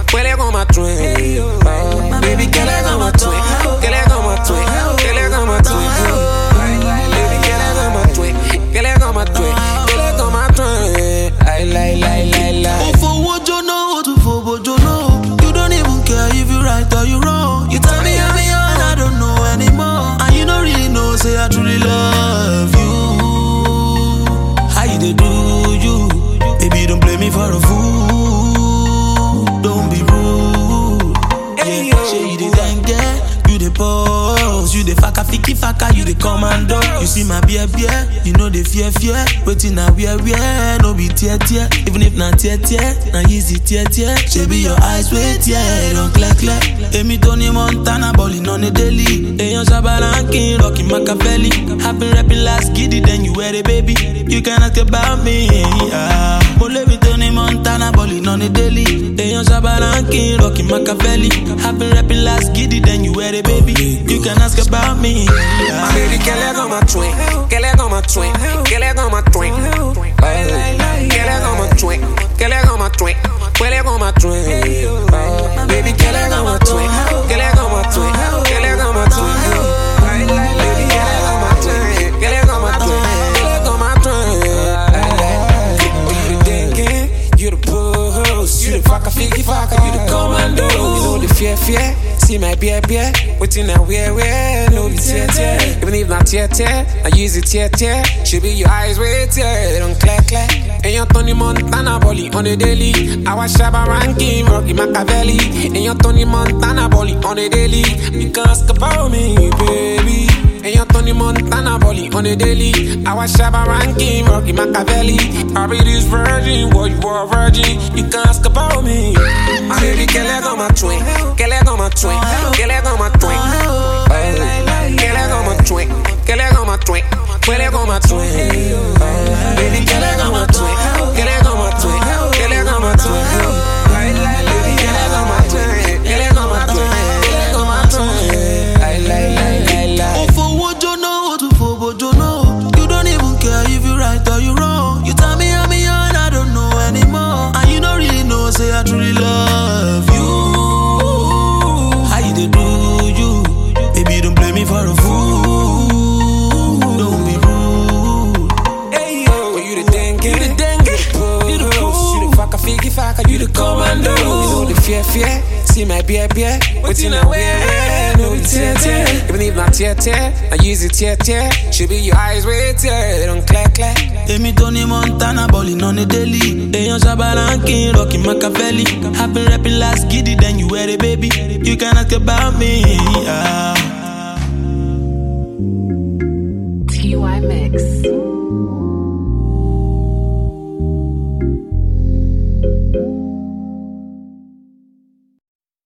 Huele como a twin. Baby, que le como a twin. Que le como a twin. Que le como a twin. Baby, que le como a twin. Que le como a twin. Que le como a twin. Ay, la. Oh, for what you know, for what you know. You don't even care if you right or you wrong. You tell me I'm young, I don't know anymore. And you don't really know, say I truly love you. How you they do you? Baby, don't play me for a fool. Don't be rude. Hey, Yeah, say you the dengue, you the pose, you the faka fiki faka, you the commando. You see my beer, you know the fear. Waiting now wear, no be tear. Even if not tear, now easy tear. She be your eyes wait, don't clear. Amy Tony Montana balling on the daily. Ayon Shabarankin, rocking Machiavelli. I've been rapping last giddy, then you wear the baby. You can ask about me, yeah. Amy Tony Montana balling on the daily. Ayon Shabarankin, rocking Machiavelli. I've been rapping last giddy, then you wear the baby. You can ask about me, yeah. Baby, que le como a twin. Que le como a twin. Que le como a twin. Que le como a twin. Que le como a twin. Huele como a twin. Baby, que le como a twin. Que le como a twin. Que le como a twin. Baby, que le como a twin. Que le como a twin. Que le como a twin. You the thinking, you the puss, you the faka fiki faka, you the commando. You know the fear. See my beer. Waiting now wear, no be tear. Even if not tear, I use it tear. She be your eyes wait, they don't clack. And your Tony Montana bolly on the daily. I was Shabarankin, Rocky Machiavelli. And your Tony Montana bolly on the daily. You can ask about me, baby. And your Tony Montana bolly on the daily. I was Shabarankin, Rocky Machiavelli. I be this virgin, what you are virgin. You can ask about me. My baby, que le como a twin. Que le como a twin. Que le como a twin. Que le como a twin. Que le como a twin. Huele como a twin. Baby, que le como a twin. Que le como a twin. Que le como a twin. Baby, que le como a twin. Que le como a twin. Que le como a twin. Ay, la. Oh, for what you know, for what you know. You don't even care if you right or you wrong. You tell me I'm young, I don't know anymore. And you don't really know, say I truly love you. How you they do you? Baby, don't play me for a fool. Don't be rude. Hey, yo, you the dengue, you the puss, you the faka fiki faka, you the commando. You know the fear. See my beer. Waiting now wear, no be tear. Even if not tear, I use it tear. She be your eyes wait, they don't clack. Amy Tony Montana balling on the daily. Ayon Shabarankin, rocking Machiavelli. I've been rapping last giddy, then you wear the baby. You can ask about me, yeah. TY Mix.